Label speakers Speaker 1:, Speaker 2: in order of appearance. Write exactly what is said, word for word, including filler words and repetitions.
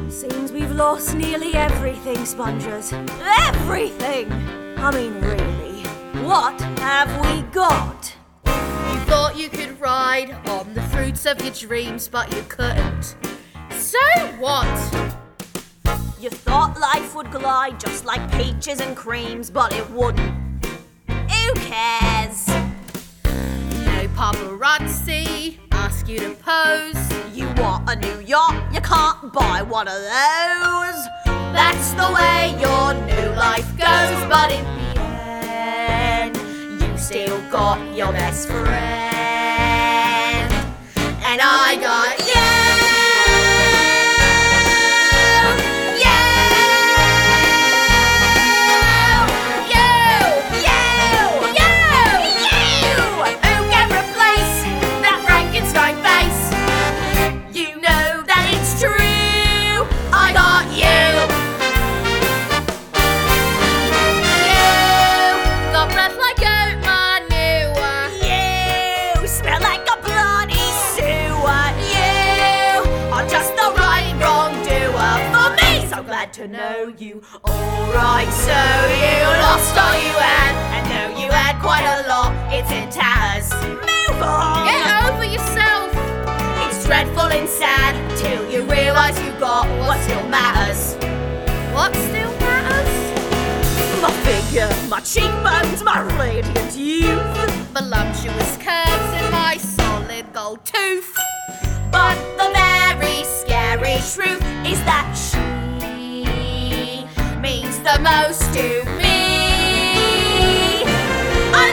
Speaker 1: Seems we've lost nearly everything, Spongers. Everything! I mean, really, what have we got?
Speaker 2: You thought you could ride on the fruits of your dreams, but you couldn't. So what?
Speaker 1: You thought life would glide just like peaches and creams, but it wouldn't. Who cares?
Speaker 2: No paparazzi ask you to pose.
Speaker 1: You want a new yacht? You can't buy one of those.
Speaker 2: That's the way your new life goes, but in the end, you still got your best friend. And I got you.
Speaker 1: To know you. Alright, so you lost all you had, and know you had quite a lot. It's in tatters. Move on!
Speaker 2: Get over yourself!
Speaker 1: It's dreadful and sad till you realise you got what still matters.
Speaker 2: What still matters?
Speaker 1: My figure, my cheekbones, my radiant youth,
Speaker 2: voluptuous curves and my solid gold tooth.
Speaker 1: But the very scary truth is that she means the most to